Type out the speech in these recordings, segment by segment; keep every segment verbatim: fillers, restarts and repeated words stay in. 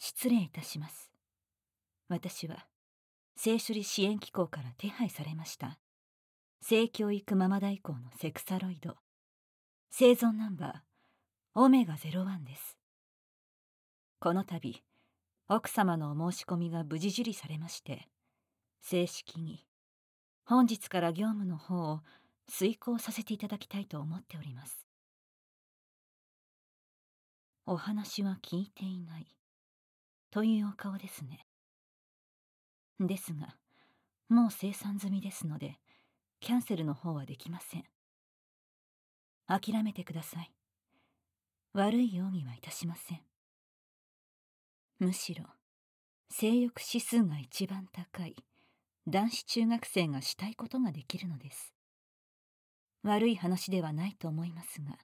失礼いたします。私は、性処理支援機構から手配されました。性教育ママ代行のセクサロイド。生存ナンバー、オメガゼロワンです。この度、奥様のお申し込みが無事受理されまして、正式に、本日から業務の方を遂行させていただきたいと思っております。お話は聞いていない、というお顔ですね。ですが、もう生産済みですので、キャンセルの方はできません。諦めてください。悪い容疑はいたしません。むしろ、性欲指数が一番高い男子中学生がしたいことができるのです。悪い話ではないと思いますが、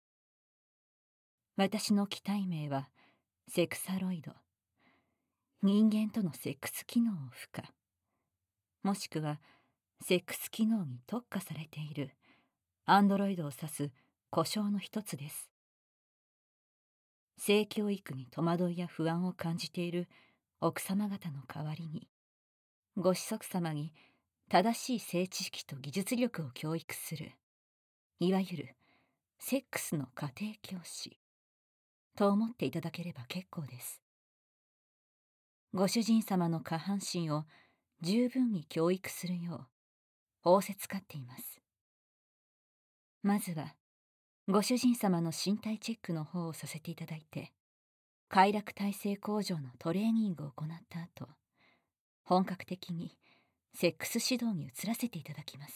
私の機体名はセクサロイド。人間とのセックス機能を付加、もしくはセックス機能に特化されているアンドロイドを指す呼称の一つです。性教育に戸惑いや不安を感じている奥様方の代わりに、ご子息様に正しい性知識と技術力を教育する、いわゆるセックスの家庭教師と思っていただければ結構です。ご主人様の下半身を十分に教育するよう仰せつかっています。まずはご主人様の身体チェックの方をさせていただいて、快楽体制向上のトレーニングを行った後、本格的にセックス指導に移らせていただきます。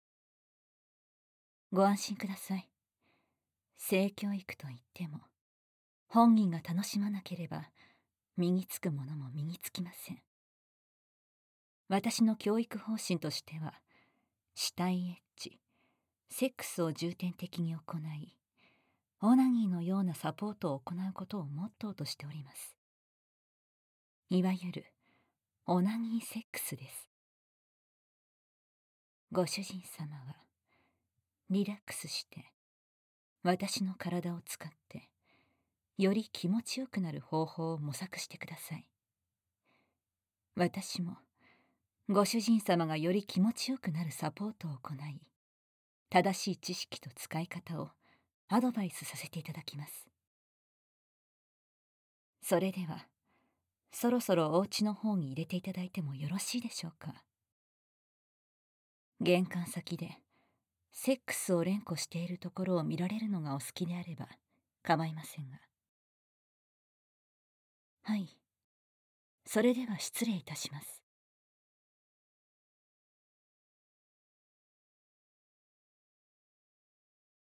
ご安心ください。性教育といっても、本人が楽しまなければ身につくものも身につきません。私の教育方針としては、死体エッチ、セックスを重点的に行い、オナニーのようなサポートを行うことをモットーとしております。いわゆるオナニーセックスです。ご主人様はリラックスして私の体を使ってより気持ちよくなる方法を模索してください。私もご主人様がより気持ちよくなるサポートを行い、正しい知識と使い方をアドバイスさせていただきます。それではそろそろお家の方に入れていただいてもよろしいでしょうか。玄関先でセックスを連呼しているところを見られるのがお好きであれば構いませんが。はい、それでは失礼いたします。